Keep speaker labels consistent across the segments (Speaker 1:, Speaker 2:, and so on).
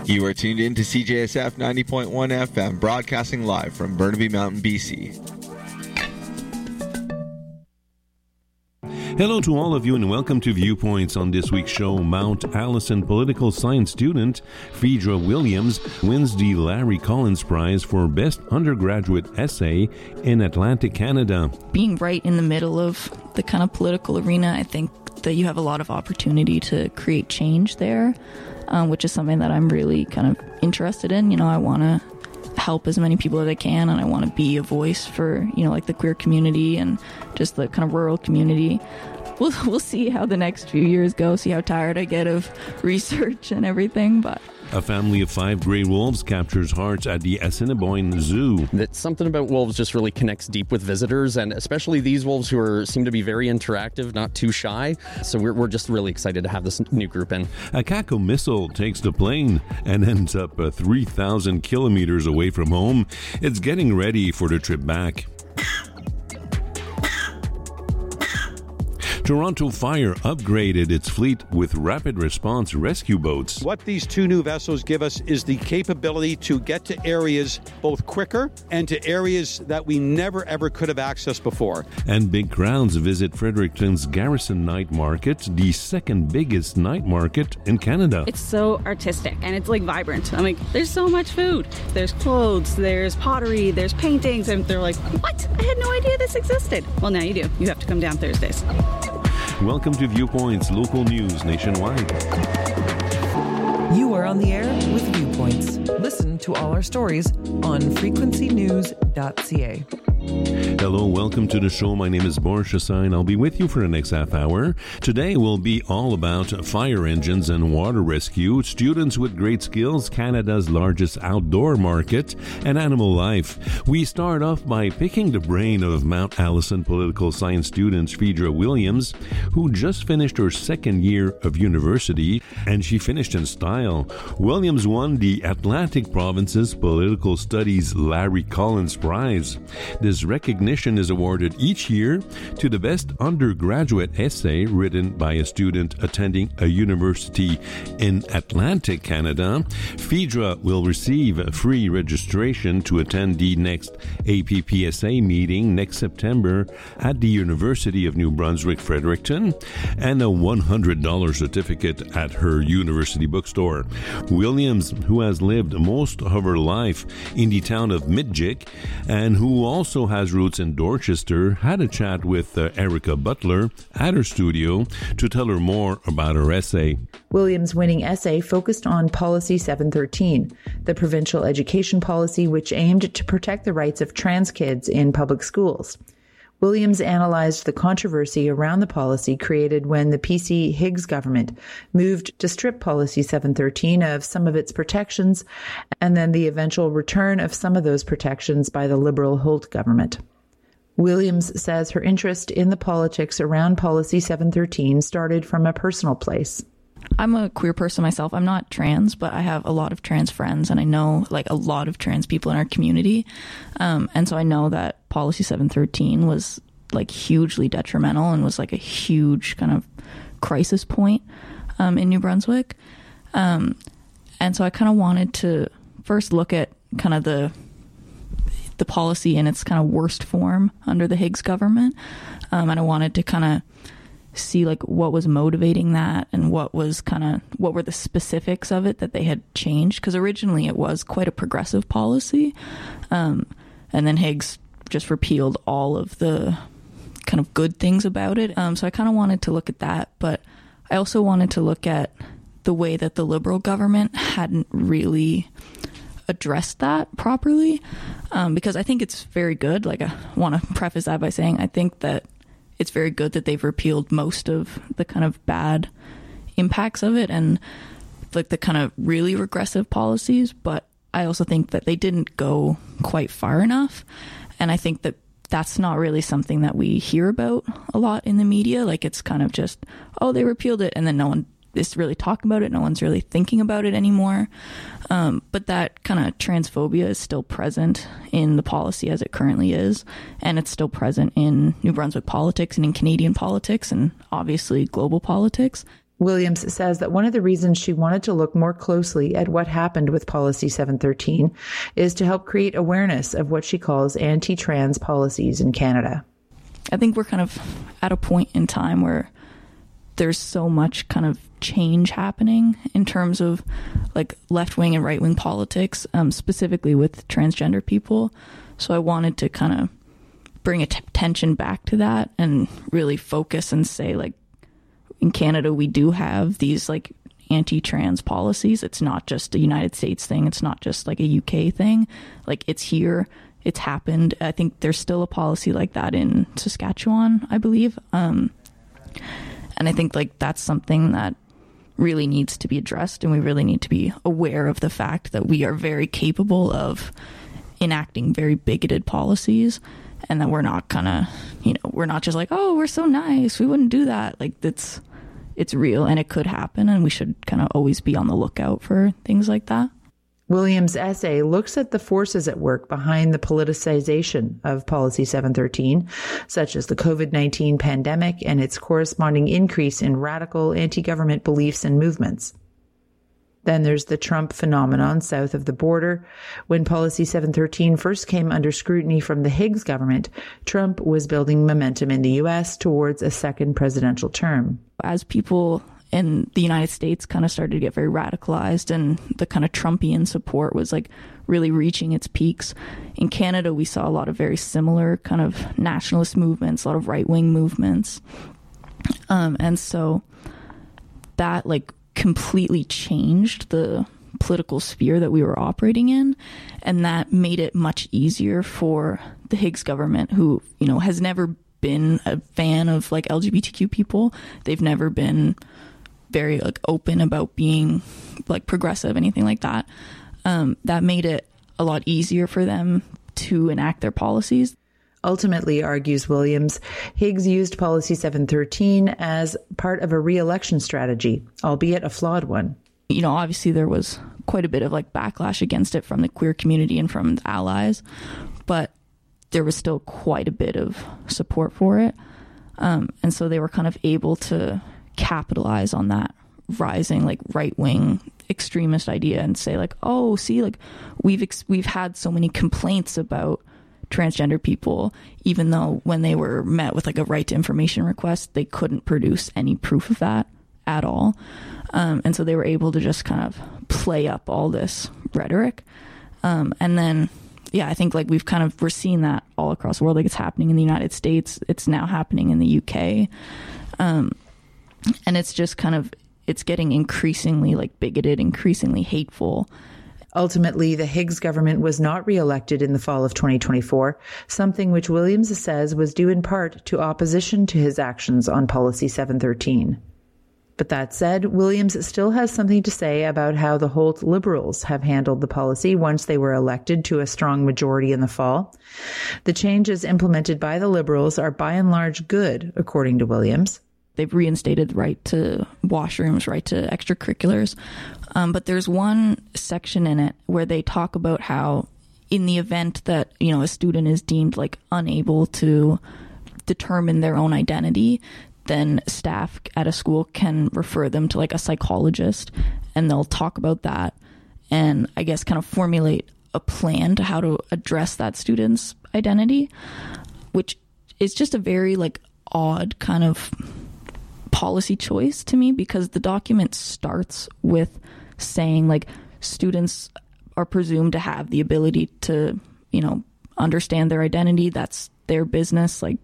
Speaker 1: You are tuned in to CJSF 90.1 FM, broadcasting live from Burnaby Mountain, BC.
Speaker 2: Hello to all of you and welcome to Viewpoints. On this week's show, Mount Allison political science student Phaedra Williams wins the Larry Collins Prize for Best Undergraduate Essay in Atlantic Canada.
Speaker 3: Being right in the middle of the kind of political arena, I think that you have a lot of opportunity to create change there, which is something that I'm really kind of interested in. You know, I want to help as many people as I can, and I want to be a voice for, you know, like the queer community and just the kind of rural community. We'll see how the next few years go, see how tired I get of research and everything, but...
Speaker 2: A family of 5 gray wolves captures hearts at the Assiniboine Zoo.
Speaker 4: That something about wolves just really connects deep with visitors, and especially these wolves who seem to be very interactive, not too shy. So we're just really excited to have this new group in.
Speaker 2: A Kako missile takes the plane and ends up 3,000 kilometers away from home. It's getting ready for the trip back. Toronto Fire upgraded its fleet with rapid response rescue boats.
Speaker 5: What these 2 new vessels give us is the capability to get to areas both quicker and to areas that we never ever could have accessed before.
Speaker 2: And big crowds visit Fredericton's Garrison Night Market, the second biggest night market in Canada.
Speaker 6: It's so artistic and it's like vibrant. I'm like, there's so much food. There's clothes, there's pottery, there's paintings, and they're like, what? I had no idea this existed. Well, now you do. You have to come down Thursdays.
Speaker 2: Welcome to Viewpoints, local news nationwide.
Speaker 7: You are on the air with Viewpoints. Listen to all our stories on frequencynews.ca.
Speaker 2: Hello, welcome to the show. My name is Boris Chassain. I'll be with you for the next half hour. Today will be all about fire engines and water rescue, students with great skills, Canada's largest outdoor market, and animal life. We start off by picking the brain of Mount Allison political science student Phaedra Williams, who just finished her second year of university, and she finished in style. Williams won the Atlantic Province's Political Studies Larry Collins Prize. This recognition is awarded each year to the best undergraduate essay written by a student attending a university in Atlantic Canada. Phaedra will receive free registration to attend the next APPSA meeting next September at the University of New Brunswick, Fredericton, and a $100 certificate at her university bookstore. Williams, who has lived most of her life in the town of Midgik and who also has roots in Dorchester, had a chat with Erica Butler at her studio to tell her more about her essay.
Speaker 8: Williams' winning essay focused on Policy 713, the provincial education policy which aimed to protect the rights of trans kids in public schools. Williams analyzed the controversy around the policy created when the PC Higgs government moved to strip Policy 713 of some of its protections, and then the eventual return of some of those protections by the Liberal Holt government. Williams says her interest in the politics around Policy 713 started from a personal place.
Speaker 3: I'm a queer person myself. I'm not trans, but I have a lot of trans friends, and I know like a lot of trans people in our community. And so I know that Policy 713 was like hugely detrimental and was like a huge kind of crisis point in New Brunswick. And so I kind of wanted to first look at kind of the policy in its kind of worst form under the Higgs government. And I wanted to kind of see like what was motivating that and what were the specifics of it that they had changed, because originally it was quite a progressive policy, and then Higgs just repealed all of the kind of good things about it. So I kind of wanted to look at that, but I also wanted to look at the way that the Liberal government hadn't really addressed that properly, because I think it's very good. Like, I want to preface that by saying I think that it's very good that they've repealed most of the kind of bad impacts of it and like the kind of really regressive policies, but I also think that they didn't go quite far enough. And I think that that's not really something that we hear about a lot in the media. Like, it's kind of just, oh, they repealed it, and then no one is really talking about it. No one's really thinking about it anymore. But that kind of transphobia is still present in the policy as it currently is. And it's still present in New Brunswick politics and in Canadian politics and obviously global politics.
Speaker 8: Williams says that one of the reasons she wanted to look more closely at what happened with Policy 713 is to help create awareness of what she calls anti-trans policies in Canada.
Speaker 3: I think we're kind of at a point in time where there's so much kind of change happening in terms of like left-wing and right-wing politics, specifically with transgender people. So I wanted to kind of bring attention back to that and really focus and say, like, in Canada, we do have these like anti-trans policies. It's not just a United States thing. It's not just like a UK thing. Like, it's here. It's happened. I think there's still a policy like that in Saskatchewan, I believe. And I think like that's something that really needs to be addressed, and we really need to be aware of the fact that we are very capable of enacting very bigoted policies, and that we're not gonna, we're not just like, oh, we're so nice, we wouldn't do that. Like, it's real and it could happen, and we should kind of always be on the lookout for things like that.
Speaker 8: Williams' essay looks at the forces at work behind the politicization of Policy 713, such as the COVID-19 pandemic and its corresponding increase in radical anti-government beliefs and movements. Then there's the Trump phenomenon south of the border. When Policy 713 first came under scrutiny from the Higgs government, Trump was building momentum in the U.S. towards a second presidential term.
Speaker 3: As people in the United States kind of started to get very radicalized, and the kind of Trumpian support was like really reaching its peaks. In Canada, we saw a lot of very similar kind of nationalist movements, a lot of right-wing movements. And so that like completely changed the political sphere that we were operating in, and that made it much easier for the Higgs government, who, has never been a fan of like LGBTQ people. They've never been very like open about being like progressive, anything like that. That made it a lot easier for them to enact their policies.
Speaker 8: Ultimately, argues Williams, Higgs used Policy 713 as part of a re-election strategy, albeit a flawed one.
Speaker 3: Obviously there was quite a bit of like backlash against it from the queer community and from the allies, but there was still quite a bit of support for it. And so they were kind of able to capitalize on that rising like right-wing extremist idea and say like, oh, see, like we've had so many complaints about transgender people, even though when they were met with like a right to information request, they couldn't produce any proof of that at all. And so they were able to just kind of play up all this rhetoric. And then, I think like we're seeing that all across the world. Like, it's happening in the United States. It's now happening in the UK. And it's just kind of, it's getting increasingly like bigoted, increasingly hateful.
Speaker 8: Ultimately, the Higgs government was not re-elected in the fall of 2024, something which Williams says was due in part to opposition to his actions on Policy 713. But that said, Williams still has something to say about how the Holt Liberals have handled the policy once they were elected to a strong majority in the fall. The changes implemented by the Liberals are by and large good, according to Williams.
Speaker 3: They've reinstated the right to washrooms, right to extracurriculars. But there's one section in it where they talk about how in the event that, a student is deemed like unable to determine their own identity, then staff at a school can refer them to like a psychologist, and they'll talk about that and I guess kind of formulate a plan to how to address that student's identity, which is just a very like odd kind of policy choice to me, because the document starts with saying like students are presumed to have the ability to, understand their identity. That's their business. Like,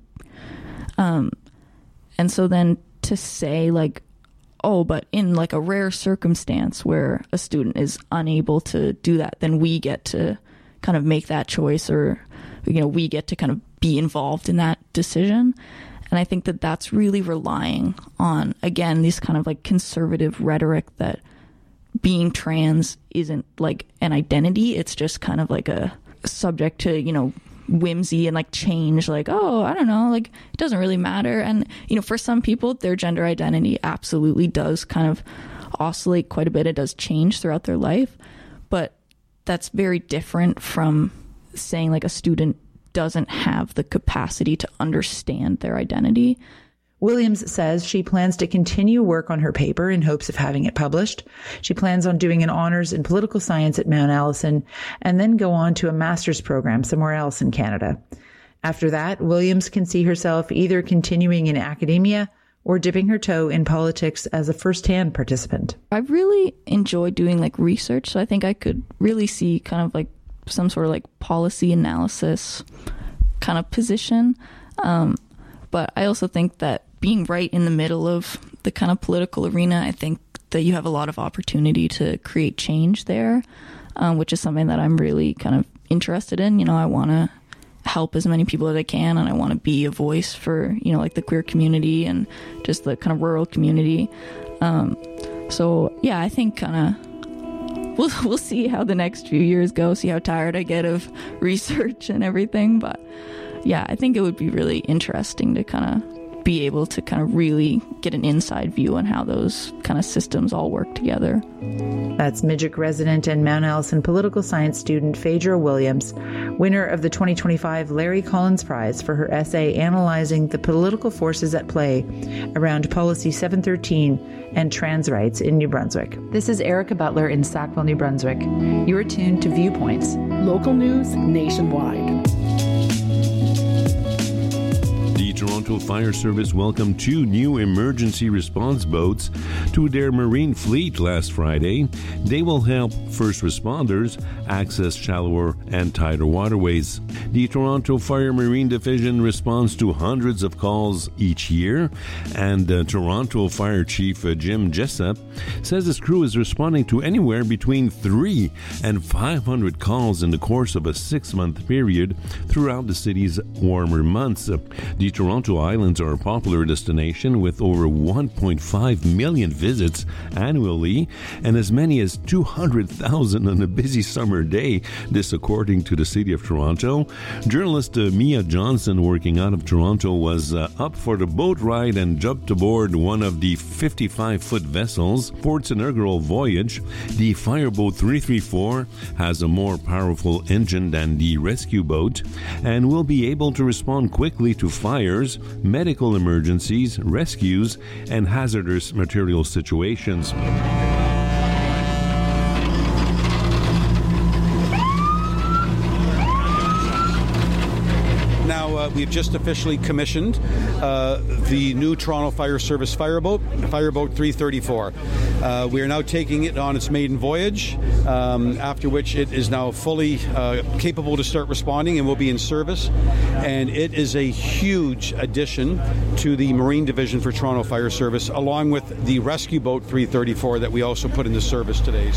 Speaker 3: and so then to say like, oh, but in like a rare circumstance where a student is unable to do that, then we get to kind of make that choice, or, we get to kind of be involved in that decision. And I think that that's really relying on, again, this kind of like conservative rhetoric that being trans isn't like an identity. It's just kind of like a subject to, whimsy and like change, like, oh, I don't know, like it doesn't really matter. And, for some people, their gender identity absolutely does kind of oscillate quite a bit. It does change throughout their life. But that's very different from saying like a student doesn't have the capacity to understand their identity.
Speaker 8: Williams says she plans to continue work on her paper in hopes of having it published. She plans on doing an honors in political science at Mount Allison and then go on to a master's program somewhere else in Canada. After that, Williams can see herself either continuing in academia or dipping her toe in politics as a first-hand participant.
Speaker 3: I really enjoy doing like research, so I think I could really see kind of like some sort of like policy analysis kind of position. But I also think that being right in the middle of the kind of political arena, I think that you have a lot of opportunity to create change there, which is something that I'm really kind of interested in. You know, I want to help as many people as I can, and I want to be a voice for, you know, like the queer community and just the kind of rural community. So yeah, I think kind of we'll see how the next few years go, see how tired I get of research and everything. But yeah, I think it would be really interesting to kind of be able to kind of really get an inside view on how those kind of systems all work together.
Speaker 8: That's Midget resident and Mount Allison political science student Phaedra Williams, winner of the 2025 Larry Collins Prize for her essay analyzing the political forces at play around Policy 713 and trans rights in New Brunswick. This is Erica Butler in Sackville, New Brunswick. You are tuned to Viewpoints.
Speaker 9: Local news nationwide.
Speaker 2: The Toronto Fire Service welcomed 2 new emergency response boats to their marine fleet last Friday. They will help first responders access shallower and tighter waterways. The Toronto Fire Marine Division responds to hundreds of calls each year, and Toronto Fire Chief Jim Jessup says his crew is responding to anywhere between 300 and 500 calls in the course of a 6-month period throughout the city's warmer months. The Toronto Islands are a popular destination with over 1.5 million visits annually and as many as 200,000 on a busy summer day, this according to the City of Toronto. Journalist Mia Johnson, working out of Toronto, was up for the boat ride and jumped aboard one of the 55-foot vessels for its inaugural voyage. The Fireboat 334 has a more powerful engine than the rescue boat and will be able to respond quickly to fires, medical emergencies, rescues, and hazardous material situations.
Speaker 5: We've just officially commissioned the new Toronto Fire Service Fireboat 334. We are now taking it on its maiden voyage, after which it is now fully capable to start responding and will be in service. And it is a huge addition to the Marine Division for Toronto Fire Service, along with the Rescue Boat 334 that we also put into service today.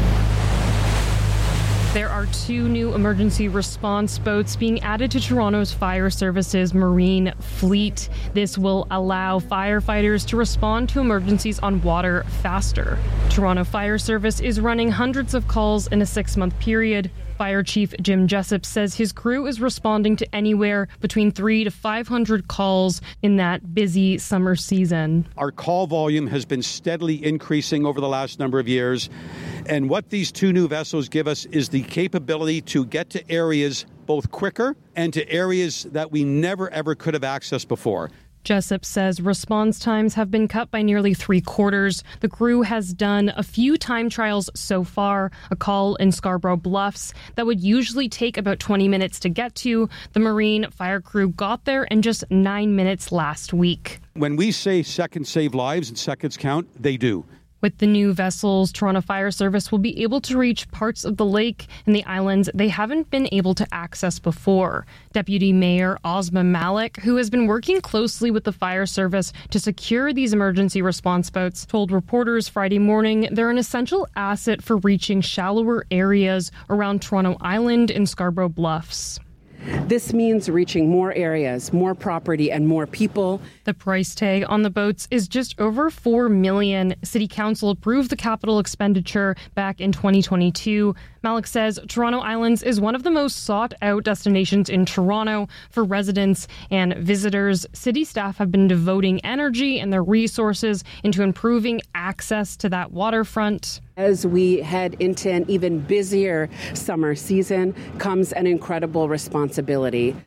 Speaker 10: There are 2 new emergency response boats being added to Toronto's Fire Service's marine fleet. This will allow firefighters to respond to emergencies on water faster. Toronto Fire Service is running hundreds of calls in a 6-month period. Fire Chief Jim Jessup says his crew is responding to anywhere between 300 to 500 calls in that busy summer season.
Speaker 5: Our call volume has been steadily increasing over the last number of years, and what these 2 new vessels give us is the capability to get to areas both quicker and to areas that we never ever could have accessed before.
Speaker 10: Jessup says response times have been cut by nearly 3/4. The crew has done a few time trials so far. A call in Scarborough Bluffs that would usually take about 20 minutes to get to. The Marine fire crew got there in just 9 minutes last week.
Speaker 5: When we say seconds save lives and seconds count, they do.
Speaker 10: With the new vessels, Toronto Fire Service will be able to reach parts of the lake and the islands they haven't been able to access before. Deputy Mayor Ozma Malik, who has been working closely with the fire service to secure these emergency response boats, told reporters Friday morning they're an essential asset for reaching shallower areas around Toronto Island and Scarborough Bluffs.
Speaker 9: This means reaching more areas, more property, and more people.
Speaker 10: The price tag on the boats is just over $4 million. City Council approved the capital expenditure back in 2022. Malik says Toronto Islands is one of the most sought-out destinations in Toronto for residents and visitors. City staff have been devoting energy and their resources into improving access to that waterfront.
Speaker 9: As we head into an even busier summer season comes an incredible responsibility.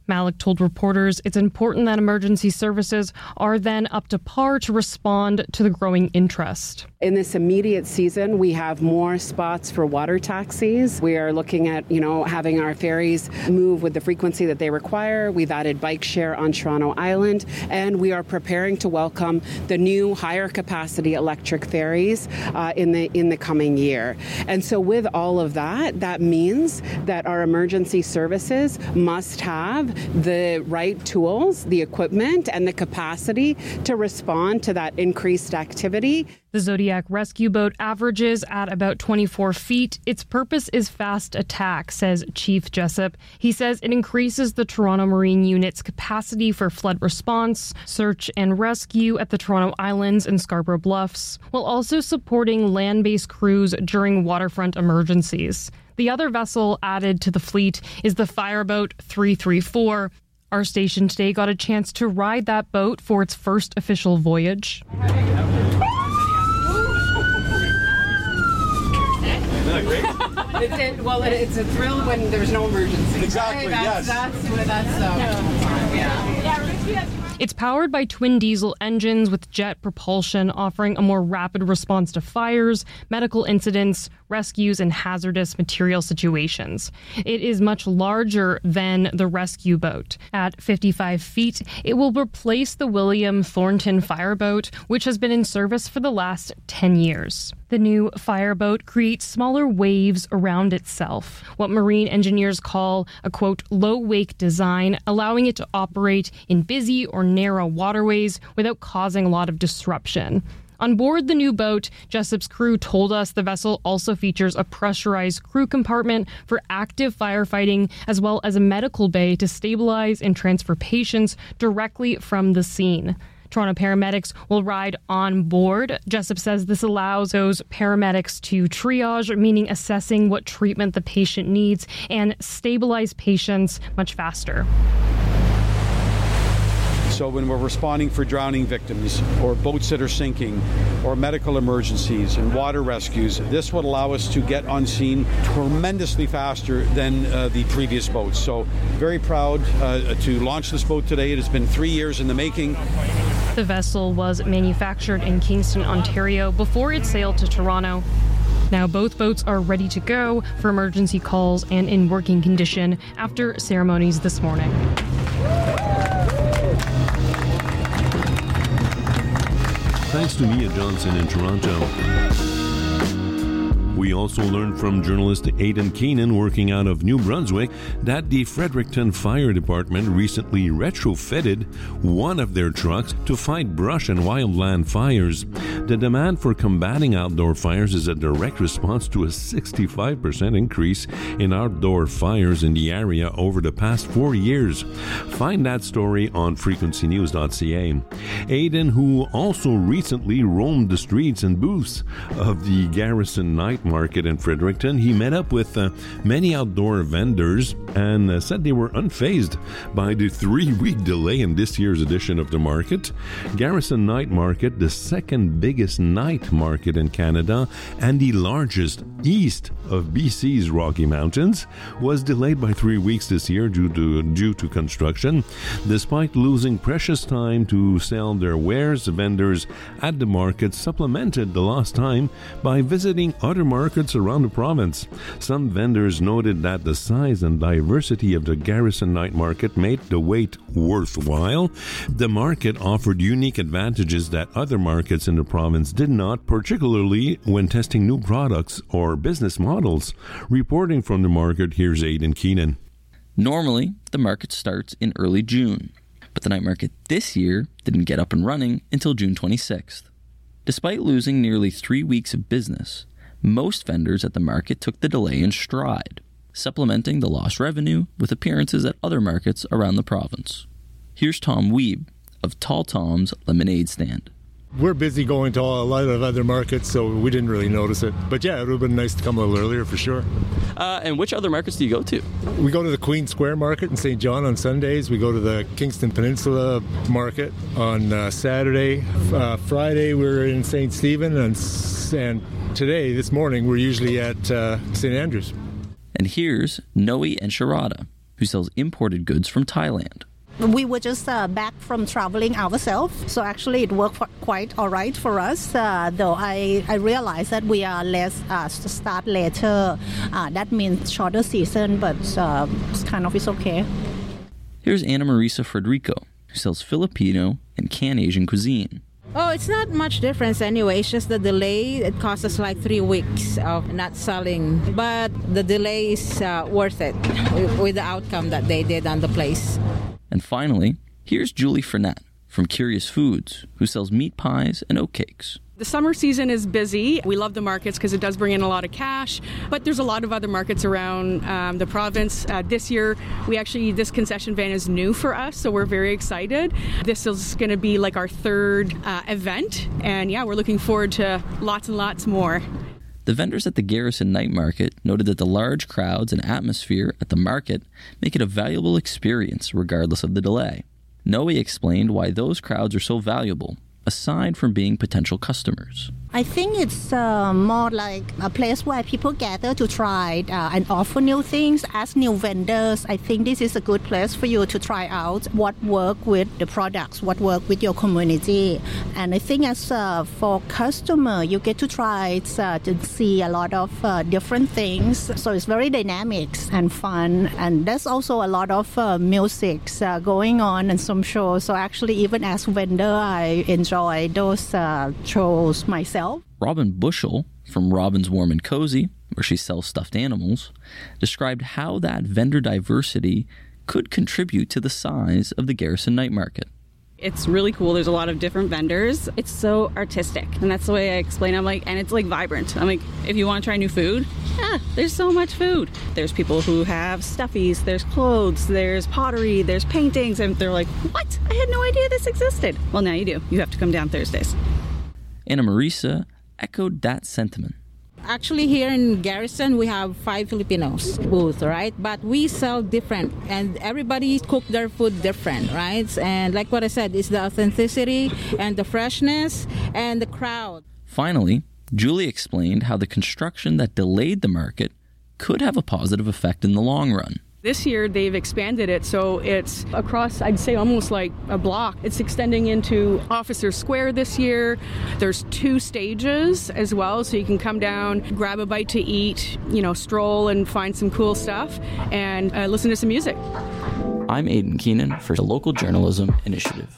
Speaker 10: Malik told reporters it's important that emergency services are then up to par to respond to the growing interest.
Speaker 9: In this immediate season, we have more spots for water taxis. We are looking at, having our ferries move with the frequency that they require. We've added bike share on Toronto Island, and we are preparing to welcome the new higher capacity electric ferries in the coming year. And so with all of that means that our emergency services must have the right tools, the equipment, and the capacity to respond to that increased activity.
Speaker 10: The Zodiac rescue boat averages at about 24 feet. Its purpose is fast attack, says Chief Jessup. He says it increases the Toronto Marine Unit's capacity for flood response, search and rescue at the Toronto Islands and Scarborough Bluffs, while also supporting land-based crews during waterfront emergencies. The other vessel added to the fleet is the Fireboat 334. Our station today got a chance to ride that boat for its first official voyage.
Speaker 11: Isn't that great? It's a thrill when there's no emergency.
Speaker 5: Exactly,
Speaker 11: right?
Speaker 10: It's powered by twin diesel engines with jet propulsion, offering a more rapid response to fires, medical incidents, rescues, and hazardous material situations. It is much larger than the rescue boat. At 55 feet, it will replace the William Thornton Fireboat, which has been in service for the last 10 years. The new Fireboat creates smaller waves around itself, what marine engineers call a, quote, low-wake design, allowing it to operate in busy or narrow waterways without causing a lot of disruption. On board the new boat, Jessup's crew told us the vessel also features a pressurized crew compartment for active firefighting, as well as a medical bay to stabilize and transfer patients directly from the scene. Toronto paramedics will ride on board. Jessup says this allows those paramedics to triage, meaning assessing what treatment the patient needs, and stabilize patients much faster.
Speaker 5: So when we're responding for drowning victims or boats that are sinking or medical emergencies and water rescues, this would allow us to get on scene tremendously faster than the previous boats. So very proud to launch this boat today. It has been 3 years in the making.
Speaker 10: The vessel was manufactured in Kingston, Ontario, before it sailed to Toronto. Now both boats are ready to go for emergency calls and in working condition after ceremonies this morning.
Speaker 2: Thanks to Mia Johnson in Toronto. We also learned from journalist Aidan Keenan, working out of New Brunswick, that the Fredericton Fire Department recently retrofitted one of their trucks to fight brush and wildland fires. The demand for combating outdoor fires is a direct response to a 65% increase in outdoor fires in the area over the past 4 years. Find that story on frequencynews.ca. Aidan, who also recently roamed the streets and booths of the Garrison Night Market in Fredericton, he met up with many outdoor vendors and said they were unfazed by the 3-week delay in this year's edition of the market. Garrison Night Market, the second biggest night market in Canada and the largest east of BC's Rocky Mountains, was delayed by 3 weeks this year due to construction. Despite losing precious time to sell their wares, vendors at the market supplemented the lost time by visiting other markets around the province. Some vendors noted that the size and diversity of the Garrison Night Market made the wait worthwhile. The market offered unique advantages that other markets in the province did not, particularly when testing new products or business models. Reporting from the market, here's Aidan Keenan.
Speaker 12: Normally, the market starts in early June, but the night market this year didn't get up and running until June 26th. Despite losing nearly 3 weeks of business, most vendors at the market took the delay in stride, supplementing the lost revenue with appearances at other markets around the province. Here's Tom Wiebe of Tall Tom's Lemonade Stand.
Speaker 13: We're busy going to a lot of other markets, so we didn't really notice it. But yeah, it would have been nice to come a little earlier for sure.
Speaker 12: And which other markets do you go to?
Speaker 13: We go to the Queen Square Market in St. John on Sundays. We go to the Kingston Peninsula Market on Saturday. Friday we're in St. Stephen, and today, this morning, we're usually at St. Andrews.
Speaker 12: And here's Noe and Sharada, who sells imported goods from Thailand.
Speaker 14: We were just back from traveling ourselves, so actually it worked quite all right for us, though I realized that we are less start later. That means shorter season, but it's okay.
Speaker 12: Here's Ana Marisa Frederico, who sells Filipino and canned Asian cuisine.
Speaker 15: Oh, it's not much difference anyway. It's just the delay. It cost us like 3 weeks of not selling. But the delay is worth it with the outcome that they did on the place.
Speaker 12: And finally, here's Julie Frenette from Curious Foods, who sells meat pies and oatcakes.
Speaker 16: The summer season is busy. We love the markets because it does bring in a lot of cash, but there's a lot of other markets around the province. This year, this concession van is new for us, so we're very excited. This is going to be like our third event, and we're looking forward to lots and lots more.
Speaker 12: The vendors at the Garrison Night Market noted that the large crowds and atmosphere at the market make it a valuable experience regardless of the delay. Noe explained why those crowds are so valuable, aside from being potential customers.
Speaker 14: I think it's more like a place where people gather to try and offer new things as new vendors. I think this is a good place for you to try out what work with the products, what work with your community. And I think as for customer, you get to try to see a lot of different things. So it's very dynamic and fun. And there's also a lot of music going on and some shows. So actually, even as vendor, I enjoy those shows myself.
Speaker 12: Robin Bushell from Robin's Warm and Cozy, where she sells stuffed animals, described how that vendor diversity could contribute to the size of the Garrison Night Market.
Speaker 6: It's really cool. There's a lot of different vendors. It's so artistic. And that's the way I explain it. And it's like vibrant. I'm like, if you want to try new food, there's so much food. There's people who have stuffies, there's clothes, there's pottery, there's paintings. And they're like, what? I had no idea this existed. Well, now you do. You have to come down Thursdays.
Speaker 12: Ana Marisa echoed that sentiment.
Speaker 15: Actually, here in Garrison, we have 5 Filipinos booths, right? But we sell different, and everybody cook their food different, right? And like what I said, it's the authenticity and the freshness and the crowd.
Speaker 12: Finally, Julie explained how the construction that delayed the market could have a positive effect in the long run.
Speaker 16: This year, they've expanded it, so it's across, I'd say, almost like a block. It's extending into Officer Square this year. There's 2 stages as well, so you can come down, grab a bite to eat, stroll and find some cool stuff, and listen to some music.
Speaker 12: I'm Aidan Keenan for the Local Journalism Initiative.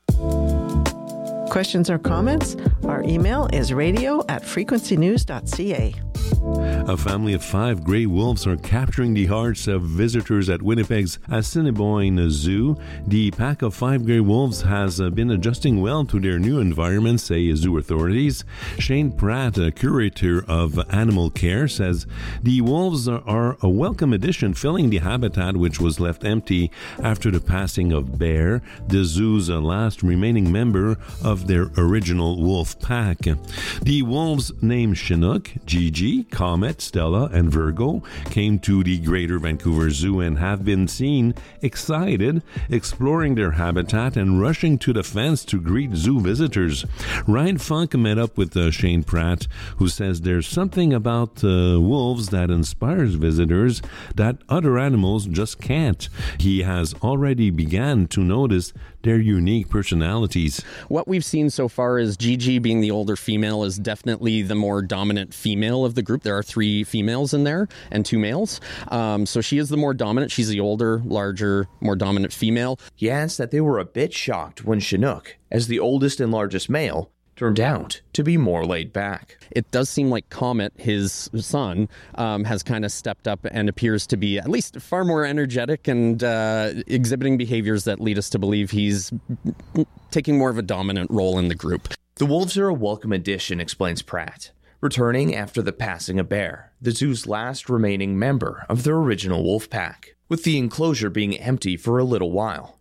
Speaker 17: Questions or comments? Our email is radio@frequencynews.ca.
Speaker 2: A family of 5 gray wolves are capturing the hearts of visitors at Winnipeg's Assiniboine Zoo. The pack of 5 gray wolves has been adjusting well to their new environment, say zoo authorities. Shane Pratt, a curator of animal care, says the wolves are a welcome addition, filling the habitat which was left empty after the passing of Bear, the zoo's last remaining member of their original wolf pack. The wolves named Chinook, Gigi, Comet, Stella, and Virgo came to the Greater Vancouver Zoo and have been seen excited, exploring their habitat and rushing to the fence to greet zoo visitors. Ryan Funk met up with Shane Pratt, who says there's something about wolves that inspires visitors that other animals just can't. He has already began to notice their unique personalities.
Speaker 4: What we've seen so far is Gigi, being the older female, is definitely the more dominant female of the group. There are 3 females in there and 2 males. So she is the more dominant. She's the older, larger, more dominant female.
Speaker 18: He adds that they were a bit shocked when Chinook, as the oldest and largest male, turned out to be more laid back.
Speaker 4: It does seem like Comet, his son, has kind of stepped up and appears to be at least far more energetic and exhibiting behaviors that lead us to believe he's taking more of a dominant role in the group.
Speaker 18: The wolves are a welcome addition, explains Pratt, returning after the passing of Bear, the zoo's last remaining member of their original wolf pack. With the enclosure being empty for a little while,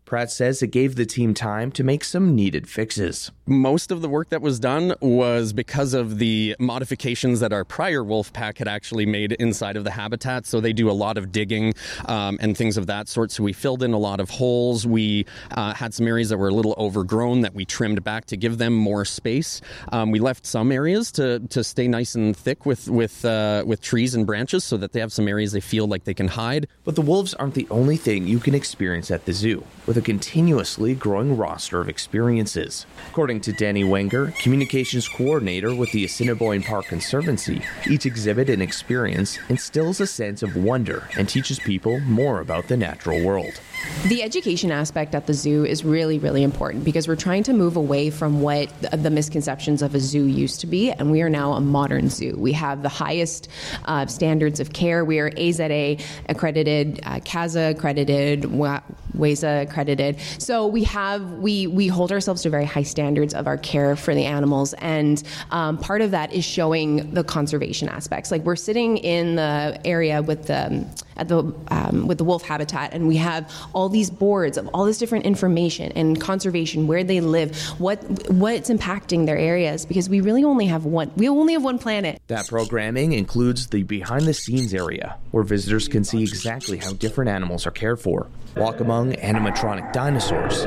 Speaker 18: Pratt says it gave the team time to make some needed fixes.
Speaker 4: Most of the work that was done was because of the modifications that our prior wolf pack had actually made inside of the habitat. So they do a lot of digging and things of that sort. So we filled in a lot of holes. We had some areas that were a little overgrown that we trimmed back to give them more space. We left some areas to stay nice and thick with trees and branches so that they have some areas they feel like they can hide.
Speaker 18: But the wolves aren't the only thing you can experience at the zoo, with a continuously growing roster of experiences. According to Danny Wenger, communications coordinator with the Assiniboine Park Conservancy, each exhibit and experience instills a sense of wonder and teaches people more about the natural world.
Speaker 19: The education aspect at the zoo is really, really important because we're trying to move away from what the misconceptions of a zoo used to be, and we are now a modern zoo. We have the highest standards of care. We are AZA accredited, CASA accredited, WASA accredited. So we hold ourselves to very high standards of our care for the animals, and part of that is showing the conservation aspects. Like, we're sitting in the area with the wolf habitat, and we have all these boards of all this different information and conservation, where they live, what's impacting their areas, because we really only have one. We only have one planet.
Speaker 18: That programming includes the behind-the-scenes area, where visitors can see exactly how different animals are cared for, walk among animatronic dinosaurs,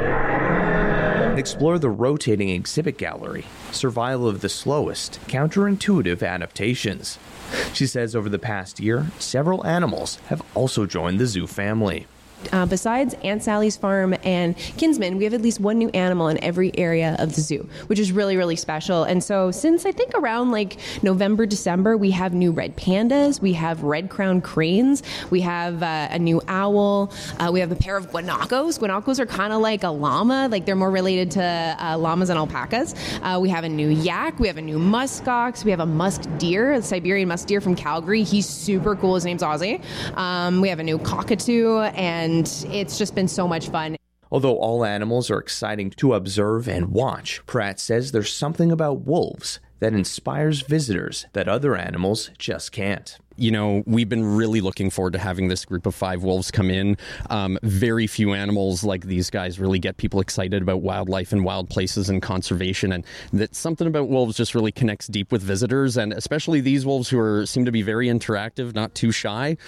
Speaker 18: and explore the rotating exhibit gallery, survival of the slowest, counterintuitive adaptations. She says over the past year, several animals have also joined the zoo family.
Speaker 19: Besides Aunt Sally's farm and Kinsman, we have at least one new animal in every area of the zoo, which is really, really special. And so since I think around like November, December, we have new red pandas, we have red-crowned cranes, we have a new owl, we have a pair of guanacos. Guanacos are kind of like a llama, like they're more related to llamas and alpacas. We have a new yak, we have a new muskox, we have a musk deer, a Siberian musk deer from Calgary. He's super cool, his name's Ozzy. We have a new cockatoo, and it's just been so much fun.
Speaker 18: Although all animals are exciting to observe and watch, Pratt says there's something about wolves that inspires visitors that other animals just can't.
Speaker 4: You know, we've been really looking forward to having this group of 5 wolves come in. Very few animals like these guys really get people excited about wildlife and wild places and conservation. And that something about wolves just really connects deep with visitors, and especially these wolves who seem to be very interactive, not too shy.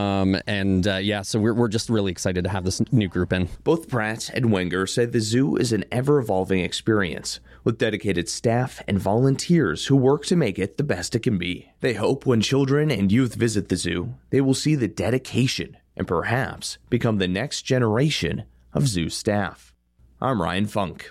Speaker 4: So we're just really excited to have this new group in.
Speaker 18: Both Pratt and Wenger say the zoo is an ever-evolving experience, with dedicated staff and volunteers who work to make it the best it can be. They hope when children and youth visit the zoo, they will see the dedication and perhaps become the next generation of zoo staff. I'm Ryan Funk.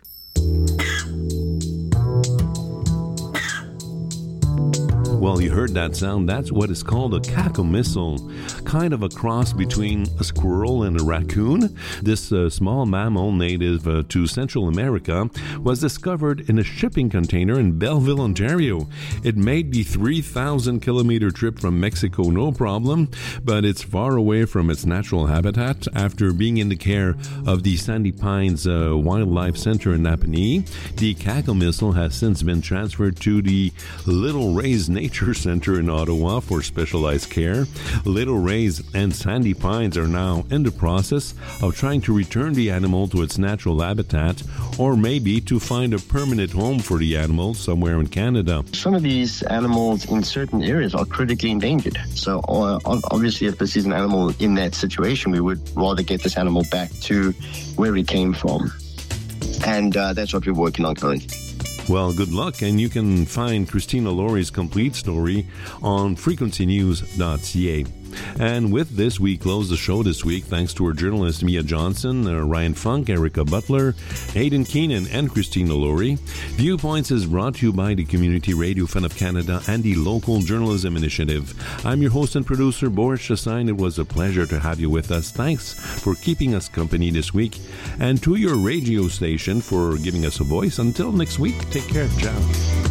Speaker 2: Well, you heard that sound. That's what is called a cacomissile, kind of a cross between a squirrel and a raccoon. This small mammal native to Central America was discovered in a shipping container in Belleville, Ontario. It made the 3,000-kilometer trip from Mexico no problem, but it's far away from its natural habitat after being in the care of the Sandy Pines Wildlife Center in Napanee. The cacomissile has since been transferred to the Little Rays Nature Center in Ottawa for specialized care. Little Rays and Sandy Pines are now in the process of trying to return the animal to its natural habitat, or maybe to find a permanent home for the animal somewhere in Canada.
Speaker 20: Some of these animals in certain areas are critically endangered. So obviously if this is an animal in that situation, we would rather get this animal back to where it came from. And that's what we're working on currently.
Speaker 2: Well, good luck, and you can find Christina Laurie's complete story on frequencynews.ca. And with this, we close the show this week thanks to our journalists Mia Johnson, Ryan Funk, Erica Butler, Hayden Keenan, and Christina Laurie. Viewpoints is brought to you by the Community Radio Fund of Canada and the Local Journalism Initiative. I'm your host and producer, Boris Chassagne. It was a pleasure to have you with us. Thanks for keeping us company this week, and to your radio station for giving us a voice. Until next week, take care. Ciao.